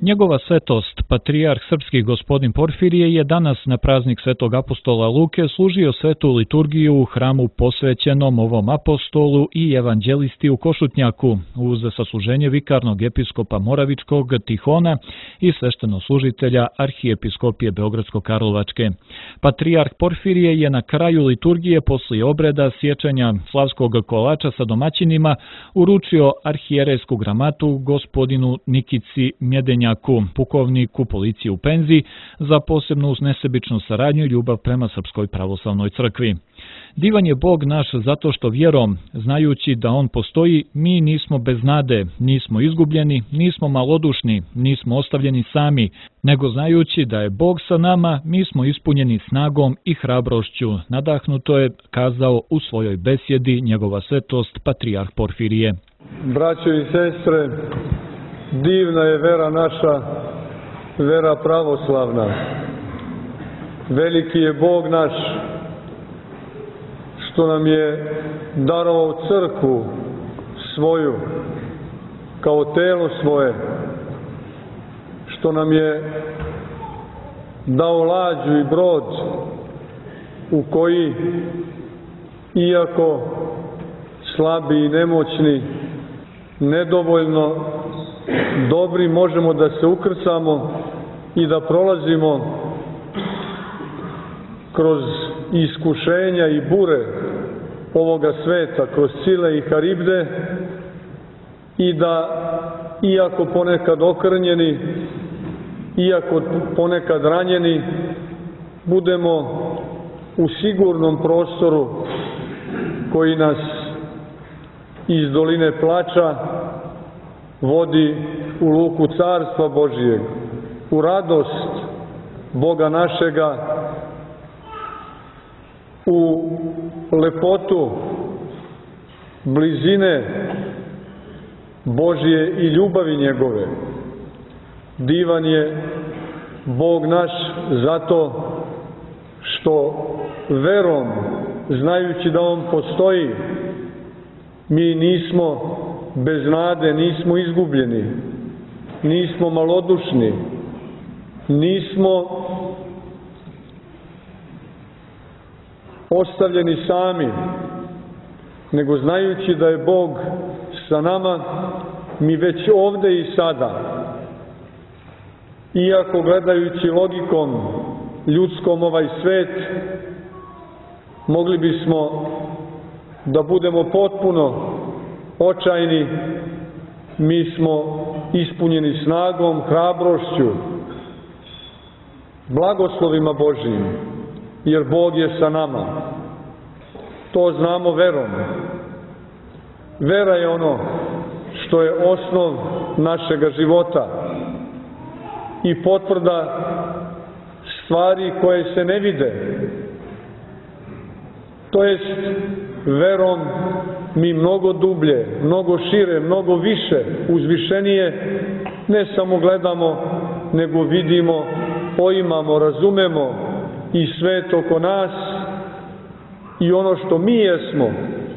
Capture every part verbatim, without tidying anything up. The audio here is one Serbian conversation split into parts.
Njegova svetost, patrijarh srpski gospodin Porfirije, je danas na praznik svetog apostola Luke služio svetu liturgiju u hramu posvećenom ovom apostolu i evanđelisti u Košutnjaku, uz sasluženje vikarnog episkopa Moravičkog Tihona i sveštenoslужitelja arhijepiskopije Beogradsko-Karlovačke. Patrijarh Porfirije je na kraju liturgije poslije obreda sječanja slavskog kolača sa domaćinima uručio arhijerejsku gramatu gospodinu Nikici Mjedenjaku, pukovniku policije u penziji, za posebnu nesebičnu saradnju i ljubav prema Srpskoj pravoslavnoj crkvi. Divan je Bog naš zato što vjerom, znajući da On postoji, mi nismo bez nade, nismo izgubljeni, nismo malodušni, nismo ostavljeni sami, nego znajući da je Bog sa nama, mi smo ispunjeni snagom i hrabrošću, nadahnuto je kazao u svojoj besjedi njegova svetost patrijarh Porfirije. Braćo i sestre, divna je vera naša, vera pravoslavna. Veliki je Bog naš, što nam je darovao crkvu svoju, kao telo svoje, što nam je dao lađu i brod u koji, iako slabi i nemoćni, nedovoljno dobri, možemo da se ukrcamo i da prolazimo kroz iskušenja i bure ovoga sveta, kroz Sile i Haribde, i da, iako ponekad okrnjeni, iako ponekad ranjeni, budemo u sigurnom prostoru koji nas iz doline plača vodi u luku Carstva Božijeg, u radost Boga našega, u lepotu blizine Božje i ljubavi njegove. Divan je Bog naš zato što verom, znajući da On postoji, mi nismo bez nade, nismo izgubljeni, nismo malodušni, nismo ostavljeni sami, nego znajući da je Bog sa nama, mi već ovde i sada, iako gledajući logikom ljudskom ovaj svet, mogli bismo da budemo potpuno očajni, mi smo ispunjeni snagom, hrabrošću, blagoslovima Božijim, jer Bog je sa nama. To znamo verom. Vera je ono što je osnov našega života i potvrda stvari koje se ne vide. To jest, verom mi mnogo dublje, mnogo šire, mnogo više, uzvišenije, ne samo gledamo, nego vidimo, poimamo, razumemo i svet oko nas i ono što mi jesmo.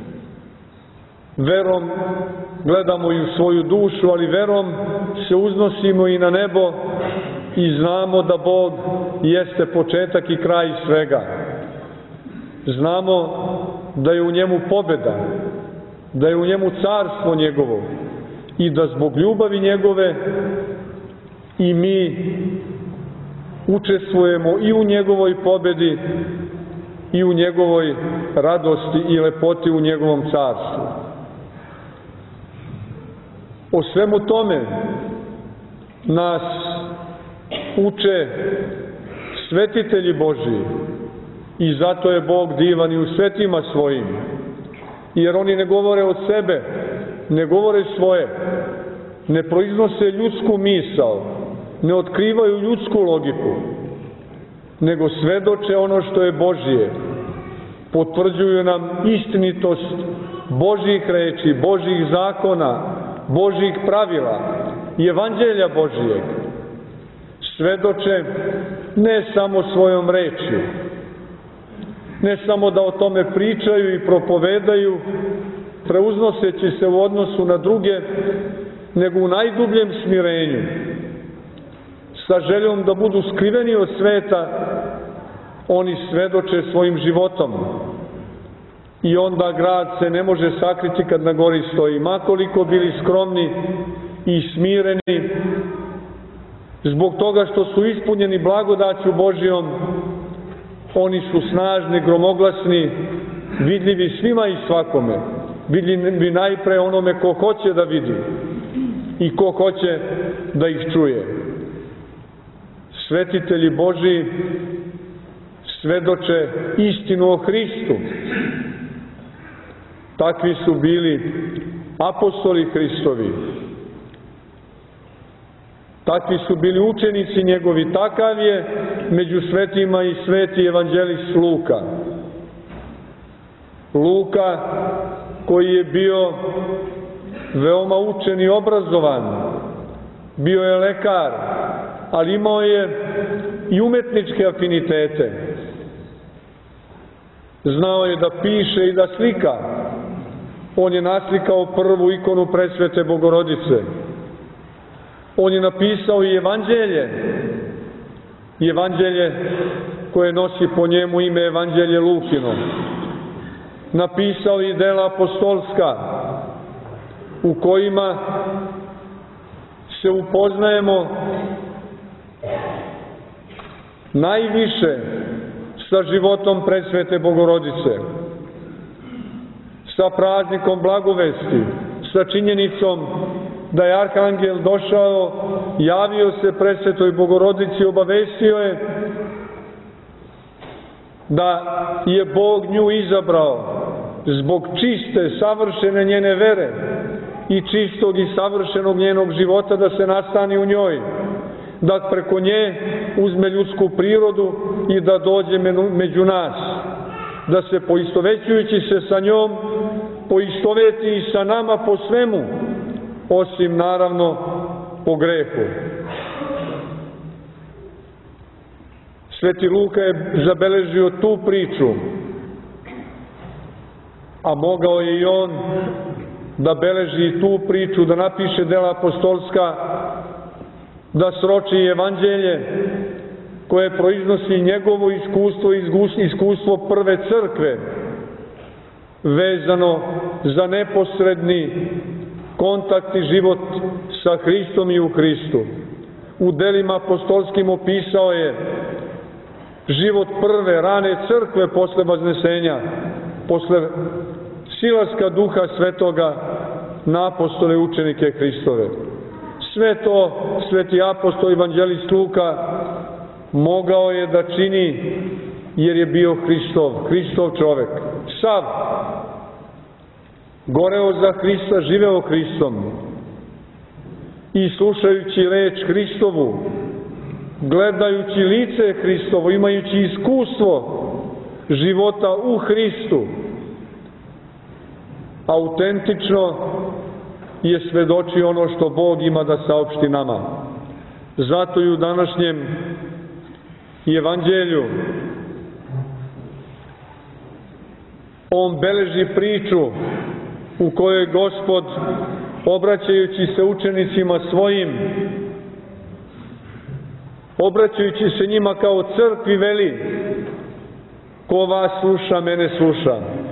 Verom gledamo i u svoju dušu, ali verom se uznosimo i na nebo i znamo da Bog jeste početak i kraj svega. Znamo da je u njemu pobjeda, da je u njemu carstvo njegovo i da zbog ljubavi njegove i mi učestvujemo i u njegovoj pobjedi i u njegovoj radosti i lepoti u njegovom carstvu. O svemu tome nas uče svetitelji Božiji i zato je Bog divan i u svetima svojim, jer oni ne govore od sebe, ne govore svoje, ne proiznose ljudsku misao, ne otkrivaju ljudsku logiku, nego svedoče ono što je Božje, potvrđuju nam istinitost Božjih reči, Božjih zakona, Božjih pravila i evanđelja Božijeg. Svedoče ne samo svojom rečju, ne samo da o tome pričaju i propovedaju, preuznoseći se u odnosu na druge, nego u najdubljem smirenju sa željom da budu skriveni od sveta, oni svedoče svojim životom. I onda grad se ne može sakriti kad na gori stoji. Makoliko bili skromni i smireni, zbog toga što su ispunjeni blagodaću Božijom, oni su snažni, gromoglasni, vidljivi svima i svakome. Vidljivi najpre onome ko hoće da vidi i ko hoće da ih čuje. Svetitelji Božiji svedoče istinu o Hristu. Takvi su bili apostoli Hristovi. Takvi su bili učenici njegovi. Takav je među svetima i sveti evanđelist Luka. Luka koji je bio veoma učen i obrazovan. Bio je lekar, ali imao je i umetničke afinitete. Znao je da piše i da slika. On je naslikao prvu ikonu presvete Bogorodice. On je napisao i evanđelje. Evanđelje koje nosi po njemu ime Evanđelje Lukino. Napisao i dela apostolska u kojima se upoznajemo najviše sa životom presvete Bogorodice, sa praznikom blagovesti, sa činjenicom da je Arhangel došao, javio se presvetoj Bogorodici, obavestio je da je Bog nju izabrao zbog čiste, savršene njene vere i čistog i savršenog njenog života, da se nastani u njoj, da preko nje uzme ljudsku prirodu i da dođe među nas, da se poistovećujući se sa njom poistoveti i sa nama po svemu, osim naravno po grehu. Sveti Luka je zabeležio tu priču, a mogao je i on da beleži tu priču, da napiše dela apostolska, da sroči evanđelje koje proiznosi njegovo iskustvo i iskustvo prve crkve, vezano za neposredni kontakt i život sa Hristom i u Hristu. U delima apostolskim opisao je život prve, rane crkve posle vaznesenja, posle silaska Duha Svetoga na apostole učenike Hristove. Sve to sveti apostol evanđelist Luka mogao je da čini jer je bio Hristov, Hristov čovek. Sav goreo za Hrista, živeo Hristom i slušajući reč Hristovu, gledajući lice Hristovo, imajući iskustvo života u Hristu, autentično je svedočio ono što Bog ima da saopšti nama. Zato i u današnjem evanđelju on beleži priču u kojoj Gospod, obraćajući se učenicima svojim, obraćajući se njima kao crkvi, veli: ko vas sluša, mene sluša.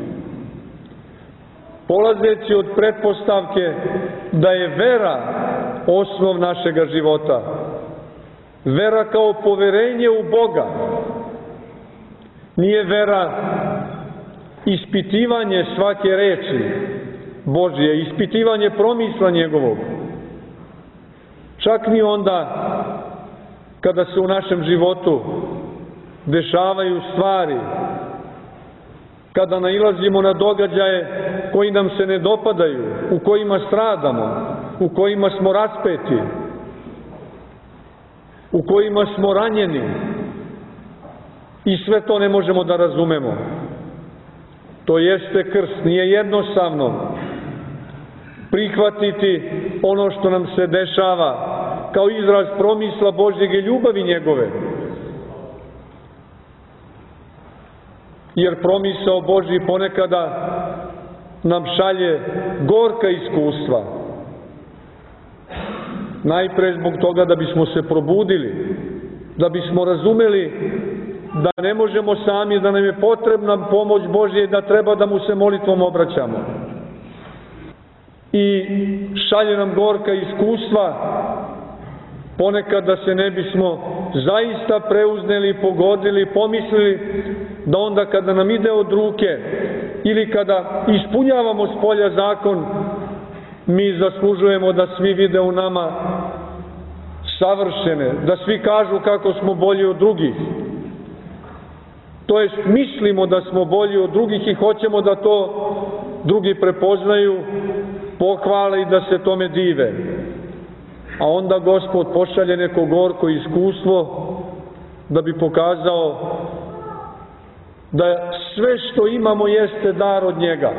Polazeći od pretpostavke da je vera osnov našega života, vera kao poverenje u Boga, nije vera ispitivanje svake reči Božije, ispitivanje promisla njegovog. Čak ni onda kada se u našem životu dešavaju stvari, kada nailazimo na događaje koji nam se ne dopadaju, u kojima stradamo, u kojima smo raspeti, u kojima smo ranjeni, i sve to ne možemo da razumemo. To jeste krst, nije jednostavno prihvatiti ono što nam se dešava kao izraz promisla Božjeg i ljubavi njegove. Jer promisao Božji ponekada nam šalje gorka iskustva. Najpre zbog toga da bismo se probudili, da bismo razumeli da ne možemo sami, da nam je potrebna pomoć Božja i da treba da mu se molitvom obraćamo. I šalje nam gorka iskustva, ponekad da se ne bismo zaista preuzneli, pogodili, pomislili da onda kada nam ide od ruke ili kada ispunjavamo s polja zakon, mi zaslužujemo da svi vide u nama savršene, da svi kažu kako smo bolji od drugih. To jest, mislimo da smo bolji od drugih i hoćemo da to drugi prepoznaju, pohvale i da se tome dive. A onda Gospod pošalje neko gorko iskustvo da bi pokazao da sve što imamo jeste dar od njega.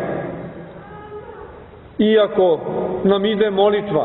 Iako nam ide molitva,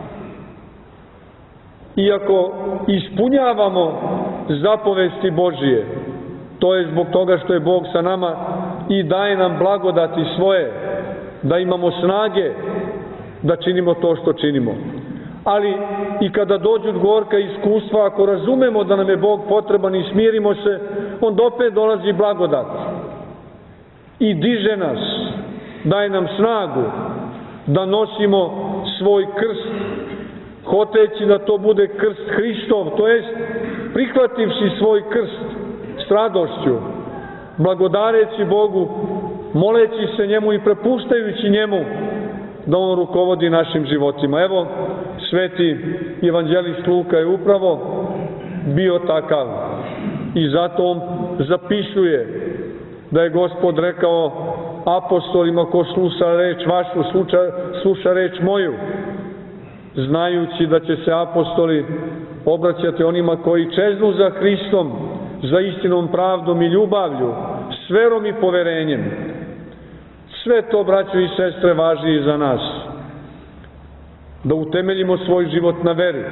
iako ispunjavamo zapovesti Božije, to je zbog toga što je Bog sa nama i daje nam blagodati svoje, da imamo snage da činimo to što činimo. Ali i kada dođu gorka iskustva, ako razumemo da nam je Bog potreban i smirimo se, onda opet dolazi blagodat i diže nas, daje nam snagu da nosimo svoj krst, hoteći da to bude krst Hristov, to jest prihvativši svoj krst s radošću, blagodareći Bogu, moleći se njemu i prepuštajući njemu da on rukovodi našim životima. Evo, sveti evanđelist Luka je upravo bio takav i zato on zapisuje da je Gospod rekao apostolima: ko sluša reč vašu, sluša, sluša reč moju, znajući da će se apostoli obraćati onima koji čeznu za Hristom, za istinom, pravdom i ljubavlju, s verom i poverenjem. Sve to, braćo i sestre, važi i za nas. Da utemeljimo svoj život na veri,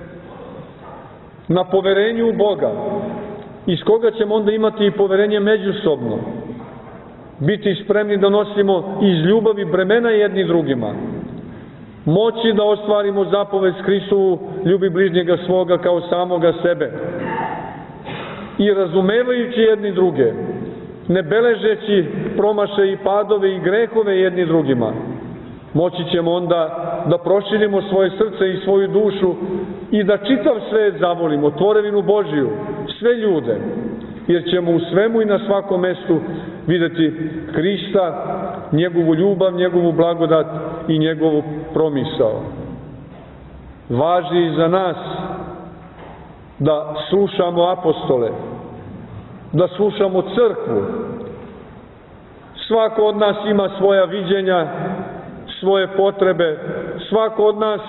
na poverenju u Boga, iz koga ćemo onda imati i poverenje međusobno, biti spremni da nosimo iz ljubavi bremena jedni drugima, moći da ostvarimo zapovest Hristovu: ljubi bližnjega svoga kao samoga sebe, i razumevajući jedni druge, ne beležeći promaše i padove i grehove jedni drugima, moći ćemo onda da proširimo svoje srce i svoju dušu i da čitav svet zavolimo, tvorevinu Božiju, sve ljude, jer ćemo u svemu i na svakom mestu videti Hrista, njegovu ljubav, njegovu blagodat i njegovu promisao. Važi i za nas da slušamo apostole, da slušamo crkvu. Svako od nas ima svoja viđenja, svoje potrebe, svako od nas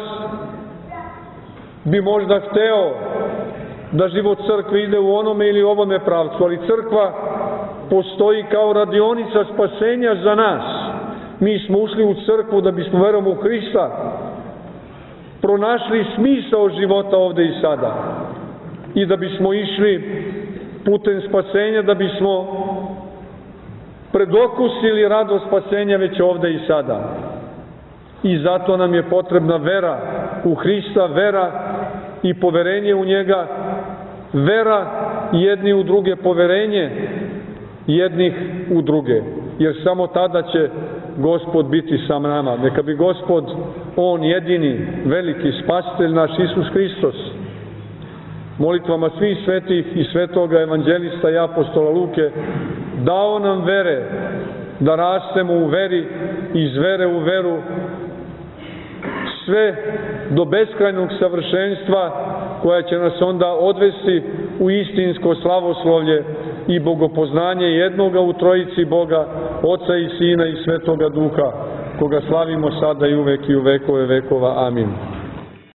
bi možda hteo da život crkve ide u onome ili ovome pravcu, ali crkva postoji kao radionica spasenja za nas. Mi smo ušli u crkvu da bismo verom u Hrista pronašli smisao života ovde i sada i da bismo išli putem spasenja, da bismo predokusili radost spasenja već ovde i sada. I zato nam je potrebna vera u Hrista, vera i poverenje u njega, vera jedni u druge, poverenje jednih u druge, jer samo tada će Gospod biti sa nama. Neka bi Gospod, on jedini veliki spasitelj naš Isus Hristos, molitvama svih svetih i svetoga evanđelista i apostola Luke, dao nam vere, da rastemo u veri, iz vere u veru, sve do beskrajnog savršenstva, koja će nas onda odvesti u istinsko slavoslovlje i bogopoznanje jednoga u trojici Boga, Oca i Sina i Svetoga Duha, koga slavimo sada i uvek i u vekove vekova. Amin.